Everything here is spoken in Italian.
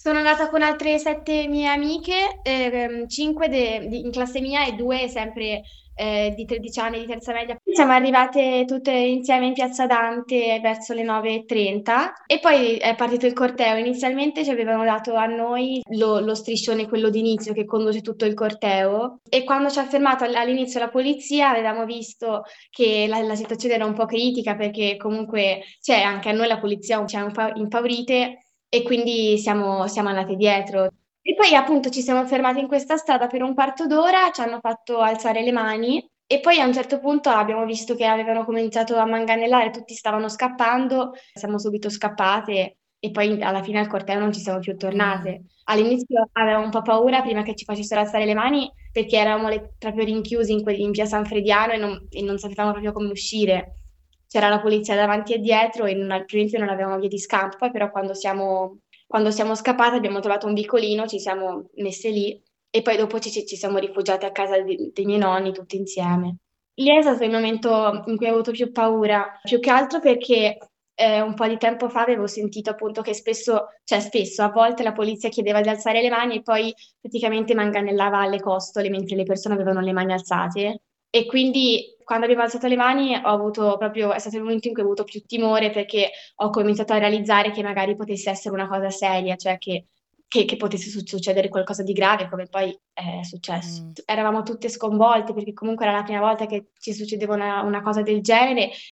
Sono andata con altre 7 mie amiche, 5 in classe mia e 2 sempre di 13 anni di terza media. Siamo arrivate tutte insieme in Piazza Dante verso le 9:30 e poi è partito il corteo. Inizialmente ci avevano dato a noi lo striscione, quello d'inizio che conduce tutto il corteo, e quando ci ha fermato all'inizio la polizia avevamo visto che la situazione era un po' critica perché comunque cioè, anche a noi la polizia ci ha un po' impaurite e quindi siamo andate dietro. E poi appunto ci siamo fermati in questa strada per un quarto d'ora, ci hanno fatto alzare le mani e poi a un certo punto abbiamo visto che avevano cominciato a manganellare, tutti stavano scappando, siamo subito scappate e poi alla fine al corteo non ci siamo più Mm. tornate. All'inizio avevamo un po' paura prima che ci facessero alzare le mani perché eravamo proprio rinchiusi in via San Frediano e non sapevamo proprio come uscire. C'era la polizia davanti e dietro e altrimenti non avevamo via di scampo. Poi però quando siamo scappate abbiamo trovato un vicolino, ci siamo messe lì e poi dopo ci siamo rifugiate a casa dei miei nonni tutti insieme. Lì è stato il momento in cui ho avuto più paura, più che altro perché un po' di tempo fa avevo sentito appunto che spesso, a volte la polizia chiedeva di alzare le mani e poi praticamente manganellava alle costole mentre le persone avevano le mani alzate. E quindi quando abbiamo alzato le mani è stato il momento in cui ho avuto più timore perché ho cominciato a realizzare che magari potesse essere una cosa seria, cioè che potesse succedere qualcosa di grave, come poi è successo. Mm. Eravamo tutte sconvolte perché comunque era la prima volta che ci succedeva una cosa del genere